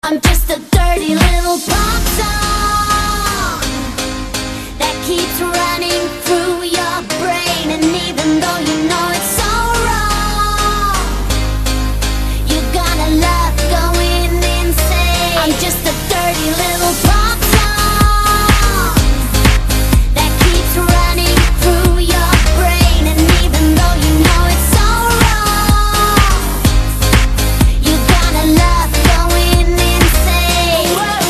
I'm just a dirty little pop song that keeps running through your brain. And even though you know it's so wrong, you're gonna love going insane. I'm just a dirty little pop